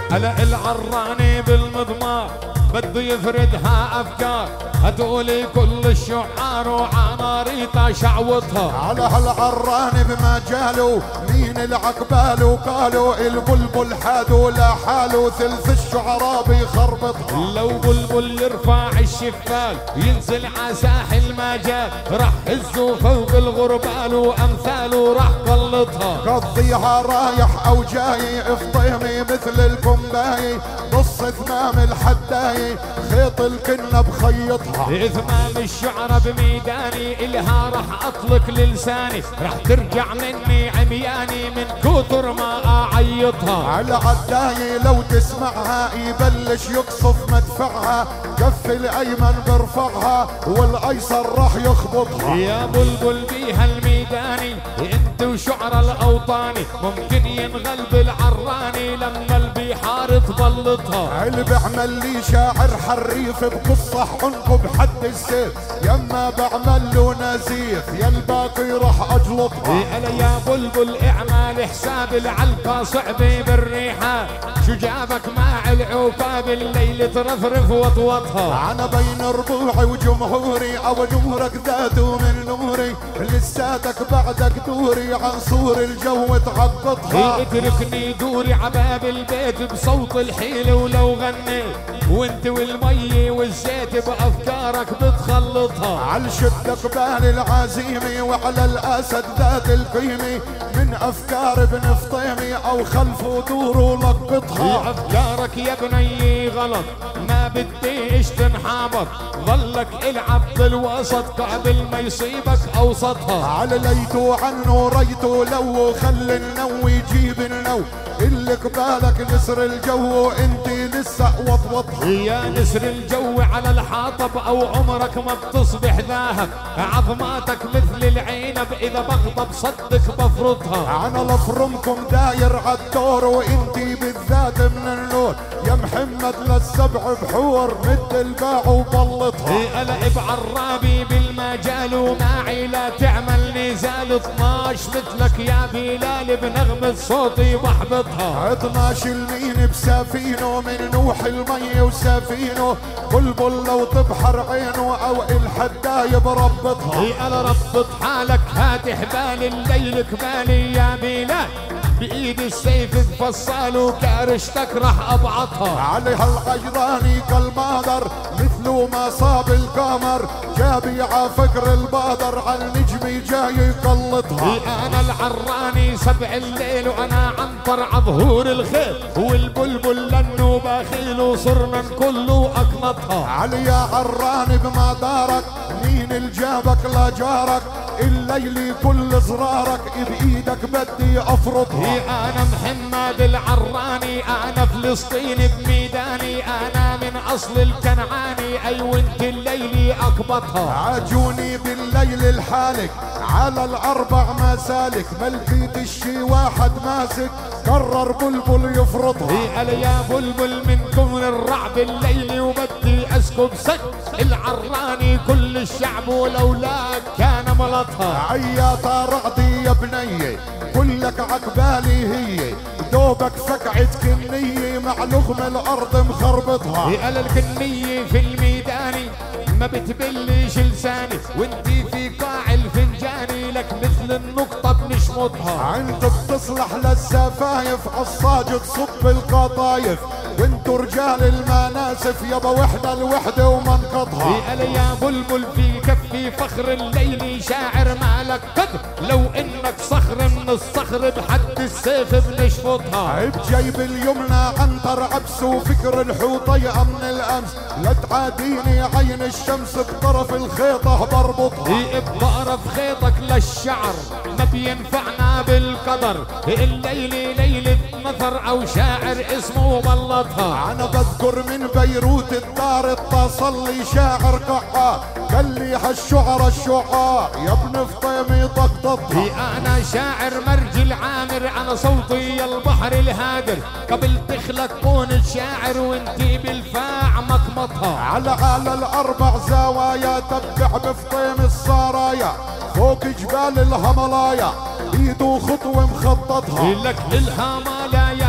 هلا العراني بالمضمار بده يفردها افكار، هدولي كل الشعار وعناريطه شعوطها. على هالعراني بمجاله مين العقبال قالوا البلبل حادو لحاله ثلث الشعراء بيخربطها. لو بلبل يرفع الشفال ينزل على ساحل المجال راح هزه فوق الغربال وامثاله راح قلطها. قضيها رايح او جاي افطيمي مثل الكومباي نص ثمام الحداي خيط الكنه بخيطها. ثمام الشعر بميداني الها راح اطلق للساني راح ترجع مني عمياني من كتر ما اعيطها. على عداي لو تسمعها يبلش يقصف مدفعها كف الايمن برفعها والايسر راح يخبطها. يا بلبل بيها الميداني انت وشعر الاوطاني ممكن ينغلب العراني لما البحار تبلطها. اللي بعمل لي شاعر حريف بقصة عنقه بحد السيف يما بعمل له نزيف يا الباقي راح اجلطها. انا يا بلبل اعمال حساب العلقة صعبة بالريحة شو جابك مع العقاب الليل ترفرف وطوطها. انا بين ربوعي وجمهوري او نورك ذاته من نوري لساتك بعدك دوري عن صور الجو تعقطها. اتركني دوري عباب البيت بصوت الحيل ولو غنيت وانت والمي والزيت بافكارك بتخلطها. على شد قبال العزيمي وعلى الاسد ذات القيمي من افكار ابن فطيمي او خلفه دور ولقطها. افكارك يا بني غلط ما بديش تنحابط ظلك العب بالوسط قبل ما يصيبك اوسطها. على ليتو عنه ريتو لو خلي النو يجيب النو اللي قبالك نسر الجو انت لسه وطوطها. يا نسر الجو على الحاطب او عمرك ما بتصبح ذاهب عظماتك مثل العنب اذا بغضب صدق بفرطها. انا لفرمكم داير عالدور وانتي بالذات من النور يا محمد للسبع بحور مد الباع وبلطها. العب عرابي بالمجال وماعي لا تعمل نزال 12 مثلك يا بلال بنغمة صوتي بحبطها. 12 المين بسفينه من نوح المي وسفينه بلبل لو تبحر عينه او الحداي بربطها. انا ربط حالك هات حبال الليل كبالي يا بلال بايد السيف تفصل وكارشتك راح ابعطها. عليها العجراني كالمادر مثل ما صاب القمر جابي عفكر البادر على النجم جاي يقلطها. انا العراني سبع الليل وانا عنطر عظهور الخيل والبلبل لانه بخيل وصرنا كله اقنطها. علي يا عراني بما دارك مين الجابك لا جارك الليل كل زرارك بايدك بدي افرطها. انا محمد العراني انا فلسطين بميداني انا من اصل الكنعاني اي وانت الليل اقبطها. عاجوني بالليل الحالك على الاربع مسالك ملقيت الشي واحد ماسك قرر بلبل يفرطها. انا يا بلبل منكم الرعب الليل وبدي اسكب سك العراني كل الشعب ولولاك كان ملطها. عياطة رعدي يا بنية كلك عقبالي هي دوبك فقعت كنية مع لغم الارض مخربطها. انا الكنية في الميداني ما بتبلش لساني وانتي في قاع الفنجاني لك مثل النقطة بنشمطها. انت بتصلح للسفايف عالصاج تصب القطايف وانتو رجال المناسف يابا وحدة الوحدة ومنقطها. انا يا بلبل في كفي فخر الليل شاعر مالك قدر لو انك صخر من الصخر بحد السيف بنشفطها. بجيب اليمنى عنتر عبس وفكر الحوطية من الامس لا تعاديني عين الشمس بطرف الخيطة بربطها. بطرف خيطك للشعر ما بينفعنا بالقدر الليل ليلة مثر او شاعر اسمه بلطها. انا بذكر من بيروت الدار اتصل لي شاعر قحا قال لي هالشعر الشعاع يا ابن فطيمي طقطقها. انا شاعر مرجي العامر انا صوتي يا البحر الهادر قبل تخلق كون شاعر وانتي بالفاع مقمطها. على الاربع زوايا تبع بفطيم السرايا فوق جبال الهملايا ايده خطوة مخططها. لك الهملايا والشعر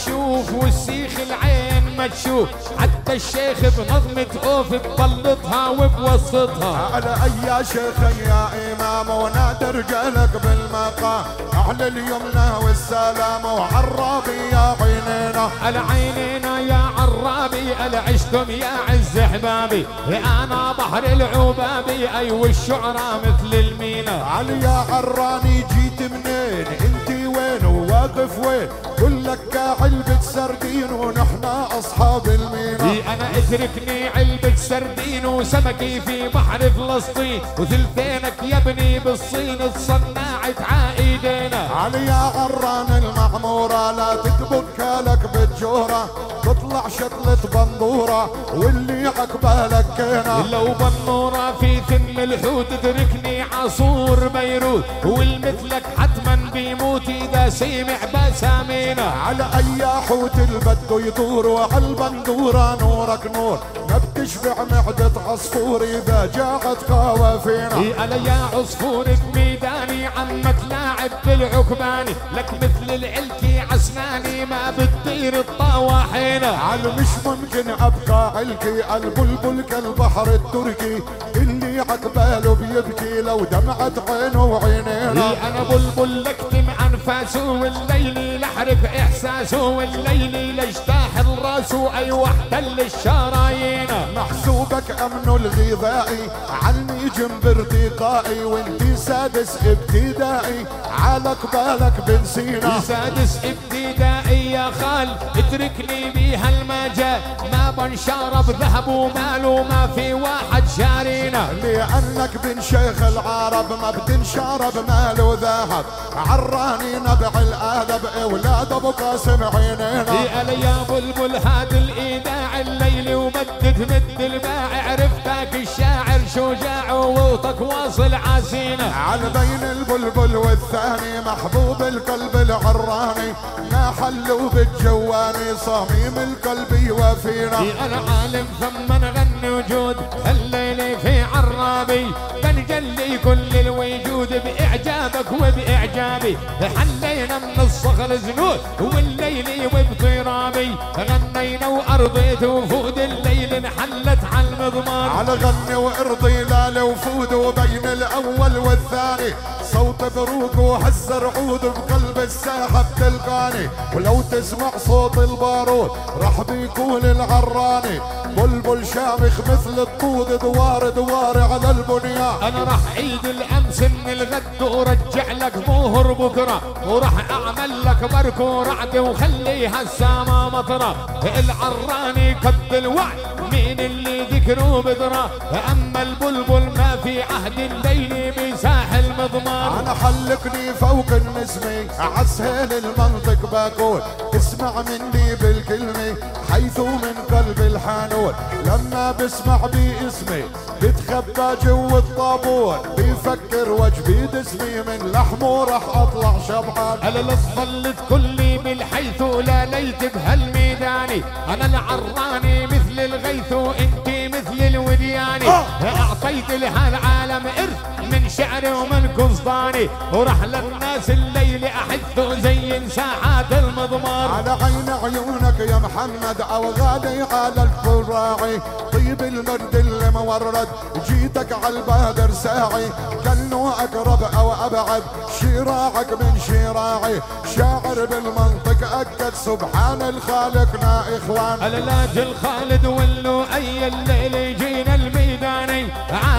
تشوف والسيخ العين ما تشوف، حتى الشيخ بنظمة اوف ببلطها وبوسطها. على اي شيخ يا امام ونادر جالك بالمقام، على اليمنى والسلام وعرابي يا عينينا. على عينينا يا عرابي على عشتم يا عز احبابي، انا بحر العبابي اي والشعراء مثل المينا. علي يا عراني جيت منين انتي وين وواقف وين، كلك علبة سردين ونحن اصحاب المينا. انا اتركني علبة سردين وسمكي في بحر فلسطين، وثلثينك يا ابني بالصين اتصنعت عايدينا. علي يا عران المعمورة لا تتبكى لك بالجورة، تطلع شطلة بندورة واللي عقبالك كينا. لو بنورة في ثم الحوت تركني عصور بيروت، والمثلك حتما بيموت اذا سمع بسامينا. على اي حوت البدو يدور وعلى البندورة نورك نور، ما بتشبع معدة عصفور اذا جاعت قوافينا. على يا عصفور بميداني عمك لاعب بالعكباني، لك مثل العلكي عسناني ما بتطير الطواحينا. على مش ممكن ابقى علكي البلبل كالبحر التركي، اللي عقباله بيبكي لو دمعت عينه وعينينا. انا بلبل لكتم انفاسه والليل لحرف احساسه، والليل لاجتاح الراس اي واحتل الشرايين. محسوبك امن الغذائي عني جنب ارتقائي، وانتي سادس ابتدائي على قبالك بنسينا. سادس ابتدائي يا خال اتركني بيها المجال، ما بنشرب ذهب ومال وما في واحد شارينا. لانك بن شيخ العرب ما بتنشرب مال وذهب، عراني نبع الادب اولاد ابو قاسم عينينا. يا بلبل هاد الايداع الليلي ومدد مد الباع، عرفتك الشاعر شجاع ووطك واصل عزينا. على بين البلبل والثاني محبوب القلب العراني، ما حلوا بالجواني صميم القلب يوافينا. انا عالم ثم نغني وجود الليلي في عرابي، بنجلي كل الوجود باعجابك وباعجابي. حلينا من الصخر زنود والليل وبطرابي، غنينا وارضيت وفود الليل انحلت على المضمار. على غني وارضي لا لوفود وبين الاول والثاني، صوت بروق وهز رعود بقلب الساحه بتلقاني. ولو تسمع صوت البارود راح بيكون العراني، بلبل شامخ مثل الطود دوار دوار على البنيان. انا راح عيد الامس من الغد ورجع لك مهر بكره، وراح اعمل لك برك ورعد وخليها السما مطره. العراني قد الوعد مين اللي ذكره بدره، اما البلبل ما في عهد الليل بساحل مضمار. انا حلقني فوق النسمي عسهل المنطق بقول، اسمع مني بالكلمه حيث من قلب الحانون. لما بسمع باسمي بتخبى جو الطابور، بيفكر وجبي دسمي من لحمه راح اطلع شبعان. انا لا ظلت كلي بالحيث لا ليت بهالميداني، انا العراني مثل الغيث وانتي مثل الودياني. اعطيت لها العالم ارث من شعري ومن قصداني، وراح للناس الليل احث زي ساحات المضمار. على عين عيونك يا محمد او غالي على الفراعي، طيب المرد المورد جيتك على البادر ساعي، كانه اقرب او ابعد شراعك من شراعي. شاعر بالمنطق اكد سبحان الخالقنا اخوان. اللاج الخالد ولو اي الليل يجينا الميداني،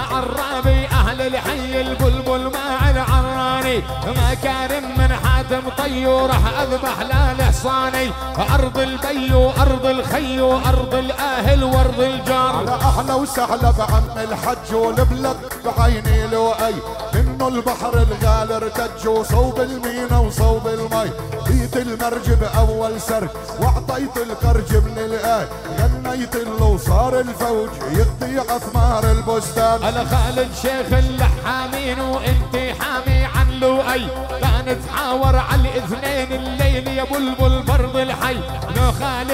عرابي اهل الحي البلبل مع العراني. ما كارم من حاتم طي وراح اذبح لا لحصاني، ارض البي وارض الخي وارض الاهل وارض الجار. على احلى وسهلا بعم الحج والبلد بعيني لؤي، منه البحر الغالي ارتج وصوب المينا وصوب المي. بيت المرج باول سرج واعطيت القرج من الاي، غنيت له وصار الفوج يقضي اثمار البستان. انا خالد شيخ اللحامين وانتي حامي عن لؤي، كانت تحاور على الاثنين الليل يا بلبل برض الحي. لو خالد عالم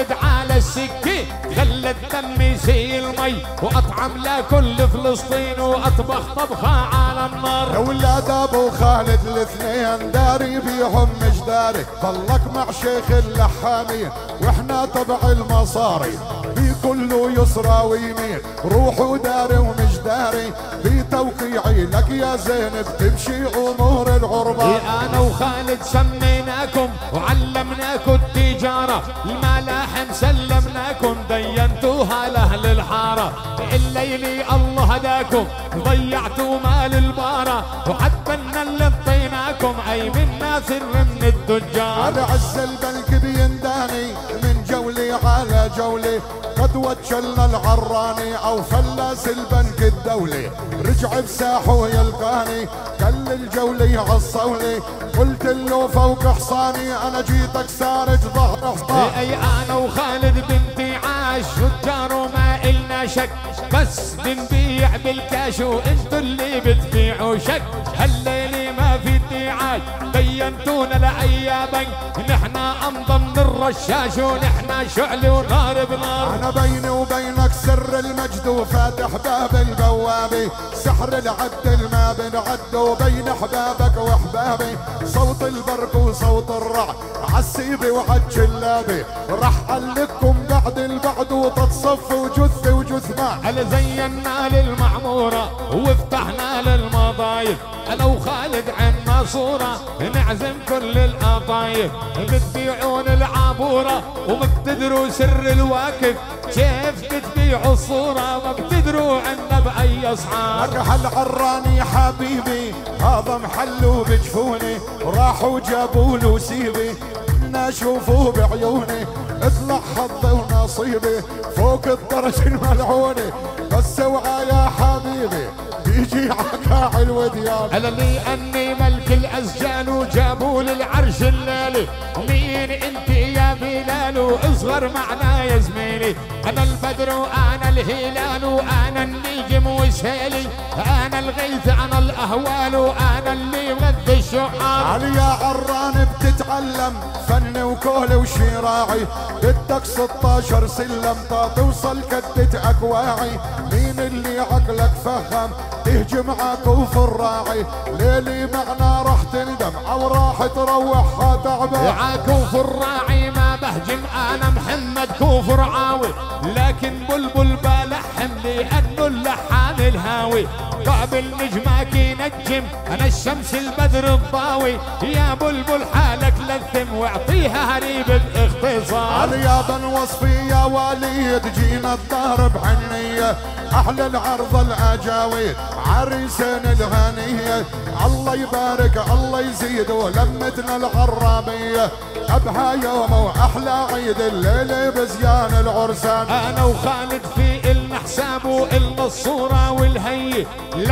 على السكين خلى الدم يسيل مي واطعم لكل فلسطين واطبخ طبخه على النار. يا ولاد ابو خالد الاثنين داري بيهم مش داري، ضلك مع شيخ اللحامين واحنا تبع المصاري، في كله يسرى ويمين روح وداري ومش داري، في توقيعي لك يا زينب تمشي امور الغربة. انا وخالد سميناكم وعلمناكم التجارة، الملاحم سلمناكم دينتوها لاهل الحارة، الليل الله هداكم ضيعتوا مال البارة، وحتى اللي اعطيناكم اي منا سر من التجار. على عز البلق بينداني من جولي على جولي، قد وجلنا العراني او فلاس البنك الدولي، رجع بساحه يلقاني كل الجولي عصولي، قلت له فوق حصاني انا جيتك سارج ظهر حصاني. اي انا وخالد بنتي عاش تجار وما النا شك، بس بنبيع بالكاش وانتو اللي بتبيعوا شك، هالليلة ما في ادعاء بينتونا لاي بنك، نحنا انضم من الرشاش ونحنا شعل ونار بنار. انا بيني وبينك سر المجد وفاتح باب البوابي، سحر العد ما بنعد وبين احبابك واحبابي، صوت البرق وصوت الرعد عالسيبي وعالجلابي، رح علقكم بعد البعد وتتصف وجث وجثمان. هل زينا للمعمورة وفتحنا للمضايف، انا وخالد عنا صورة نعزم كل القطايف، بتبيعون العابورة وما بتدروا سر الواكف، كيف بتبيعوا الصورة ما بتدروا عنا بأي أسعار. مرحل عراني حبيبي هذا محله بجفوني، راحوا جابوا له سيبي بدنا اشوفه بعيوني، اطلع حظي ونصيبي فوق الدرج الملعوني، بس اوعى يا حبيبي بيجي عكاع الوديان. انا لاني ملك الاسجان وجابوا للعرش الليلي، مين انت يا بلال واصغر معنا يا زميلي، انا البدر وانا الهلال وانا النجم وسهيلي، انا الغيث انا الاهوال وانا اللي غذي الشعار. علي يا عران بتتعلم فن وكول وشراعي، بدك 16 سلم توصل كدة اكواعي، مين اللي عقلك فهم تهجم عكوف الراعي، ليلي معنا راح تندم او راح تروحها تعبان. عكوف الراعي ما بهجم انا محمد كوف رعاوي، لكن بلبل بلحم لانه اللحام الهاوي، قابل نجمك ينجم انا الشمس البدر الضاوي، يا بلبل حالك لثم واعطيها هريب الاختصار. علي يا بن وصفي يا وليد جينا الدار بحنيه، احلى العرض الاجاويد عريسين الغنيه، الله يبارك الله يزيد ولمتنا العرابيه، ابها يوم واحلى عيد الليل بزيان العرسان. انا وخالد في النا حساب والنا الصوره والهي،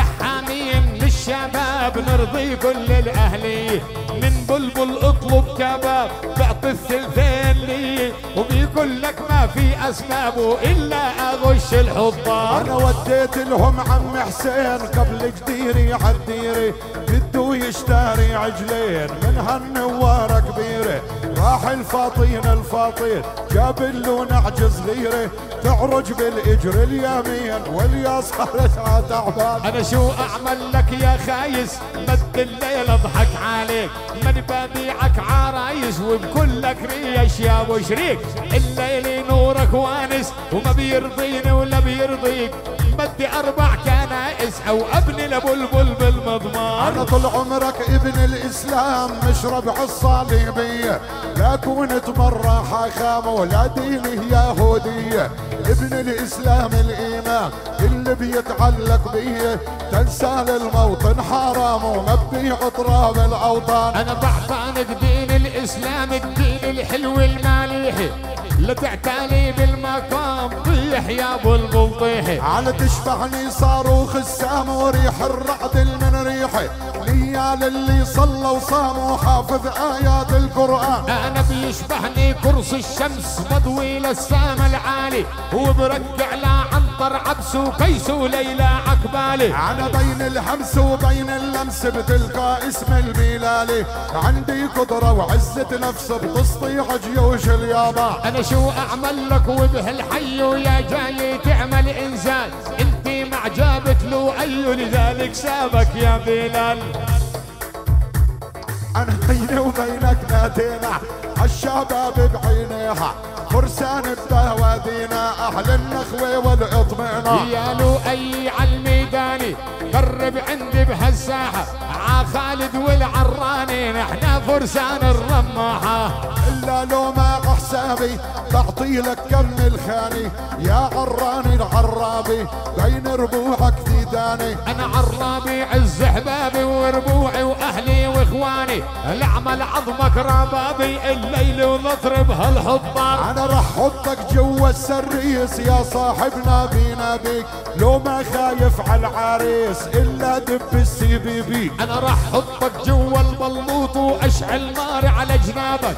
لحامين للشباب نرضي كل الاهليه، من بلبل اطلب كباب بعطي الثلثين لي، وبيقول لك ما في اسبابه الا اغش الحضار. انا وديت لهم عم حسين قبل جديري عالديري، بده يشتري عجلين من هالنواره كبيره، راح الفاطين جاب له نعج صغيره تعرج بالاجر اليمين واليسار تعبان. انا شو اعمل لك يا خايس مد الليل اضحك عليك، من ببيعك عرايس وبكل لك ريش يا ابو شريك، الليل نورك وانس وما بيرضيني ولا بيرضيك، بدي 4 كنائس او ابني لبلبل بالمضمار. انا طول عمرك ابن الاسلام مشرب عالصليبيه، لا كنت مرة حاخام ولا ديني يهوديه، ابن الاسلام الايمان اللي بيتعلق بيه، تنسى للموطن حرام وما بيع تراب الاوطان. انا بعطانك دين الاسلام الدين الحلو المالحي، لا تعتالي بالمقام طيح يا بلبل طيحي، على تشبعني صاروخ السام وريح الرعد من ريحي، ليال اللي صلى وصام وحافظ ايات القران. انا بيشبهني كرسي الشمس بضوي للسما العالي، وبرجع لا عن نطر عبس وقيس وليلى عقبالي. انا بين الهمس وبين اللمس بتلقى اسم البلالي. عندي قدرة وعزة نفس بتسطيح جيوش اليابان. انا شو اعمل لك وبهالحي ويا جاي تعمل انسان؟ انتي مع جابت له اي لذلك سابك يا بلال. انا بيني وبينك نادينا الشباب بعينيها فرسان بوادينا اهل النخوة والاطمئنان. يا لؤي عالميداني قرب عندي بهالساحة ع خالد والعراني نحنا فرسان الرماحة. الا لو ما حسابي بعطي لك كم الخاني يا عراني العرابي بين ربوعك ديداني. انا عرابي عز احبابي وربوعي واهلي واخواني العمل عظمك ربابي الليل ونضرب هالحضار. انا رح حطك جوا السريس يا صاحبنا بينا بيك لو ما خايف على العريس الا دب السي بي بي. انا رح حطك جوا البلوط واشعل نار على جنابك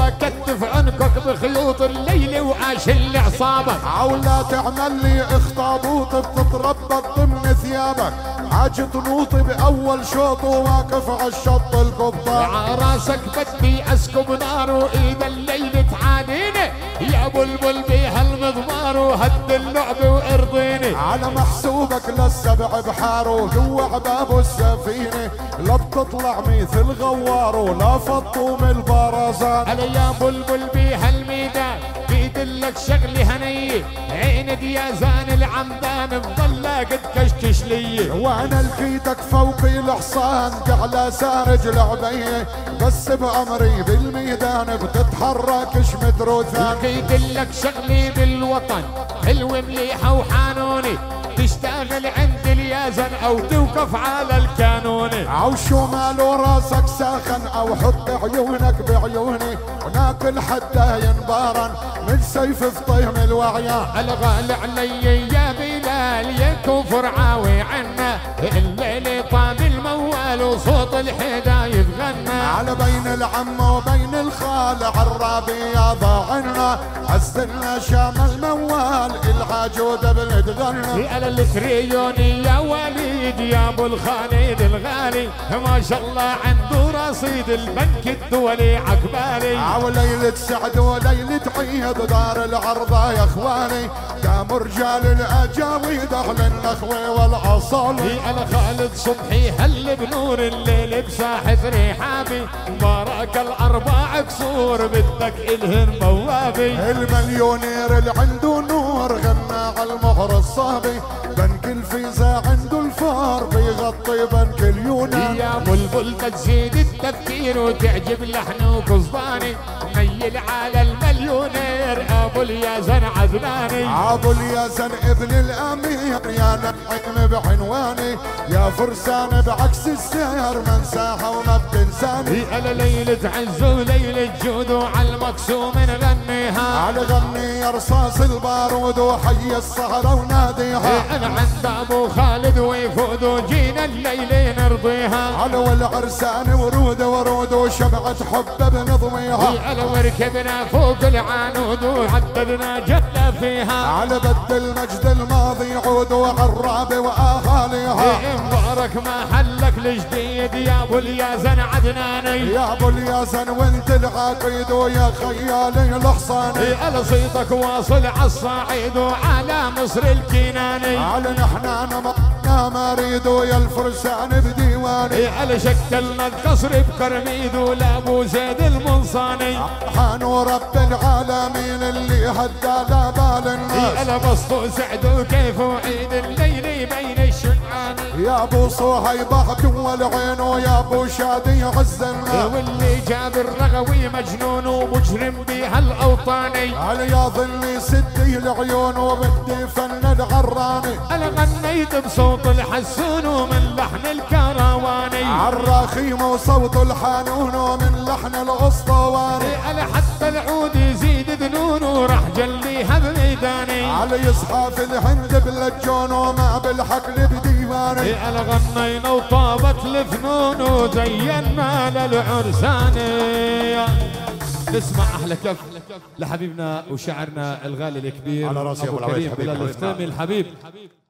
واكتف عنقك بخيوط الليل واشل اعصابك. عولا تعمل لي اخطابوط بتتربط ضمن ثيابك حاج طنوطي باول شوط وواقف على الشط القبطان. راسك بدي اسكب نار واذا الليل تعاديني يا بلبل بهالمضمار وهد اللعب وارضيني. على محسوبك للسبع بحار وجوا عباب السفينه لا بتطلع مثل غوار ولا فطوم البرزان. انا يا بلبل بهالميدان بيدلك شغلي هنيه عين ديازان العمدان بضلك تكشكش لي. وانا لقيتك فوقي الحصان على سارج العبيه بس بامري بالميدان بتتحرك شمت روثان. لقيتلك شغلي بالوطن حلو مليحه وحانوني تشتغل عند اليازن او توقف على الكانوني. او شو ماله راسك ساخن او حط عيونك بعيوني وناكل حتى ينبارن من سيف في طيم الوعيان. الغال علي يا بلال يا كفر عاوي عنا الليل طاب الموال وصوت الحدا يتغنى. على بين العم وبين الخال عرابي يا ضاعنا عزلنا شام الموال العجود بنتغنى. على الكريوني يا وليد يا ابو الخالد الغالي ما شاء الله عنده رصيد البنك الدولي عقبالي. وليلة سعد وليلة عيد دار العرضة يا اخواني دام رجال الاجاويد اهل النخوة والاصالي. على خالد صبحي هل بنور الليل بساحة رحابي بارك الاربع كسور بدك الهن بوابي. المليونير اللي عنده نور غنى على المهر الصابي بنك الفيزا عنده الفار بيغطي بنك اليونان. يا بلبل بتزيد التفكير وتعجب لحن وقصداني ميل على المليونير ابو اليزن عدناني. ابو اليزن ابن الامير يا نعيم بعنواني يا فرسان بعكس السير من ساحه وما بتنساني. على ليلة عز وليلة جود وعلى المقسوم نغنيها على غني يا رصاص البارود وحي السهرة وناديها. انا عند ابو خالد ويفود وجينا الليل نرضيها. على والعرسان ورود ورود وشبعة حب بنضويها. على وركبنا فوق العنود وعددنا جلة فيها. على بد المجد الماضي عود وعراب واهاليها. مبارك ما حلك الجديد يا ابو اليزن عدناني. يا ابو اليزن وانت العقيد ويا خيالي الحصاني. على صيتك واصل عالصعيد وعلى مصر الكناني. على نحنا نمطنا مريد ويا الفرسان بديواني. على شكلنا القصر بكرميد ولابو زيد المنصاني. حانو رب العالمين اللي هدى لا بال الناس. على بسطو سعد وكيف وعيد الليل بين الشنعاني. يا ابو صهيب جوا العين ويا ابو شادي عز الناس. واللي جاب الرغوي مجنون ومجرم بها الاوطاني. على يا ظلي سدي العيون وبدي فن العراني. انا غنيت بصوت الحسون ومن لحن الكرواني. عالرخيم وصوت الحانون ومن لحن الاسطواني. على حتى العود يزيد ذنون وراح جليها بميداني. على يصحى في الهند باللجون وما بالحقل بديواني. على غنينا وطابت الفنون وزينا للعرساني. نسمع احلى كف لحبيبنا وشاعرنا الغالي الكبير على راسي ابو ابو العويد كريم بلال الفتامي الحبيب.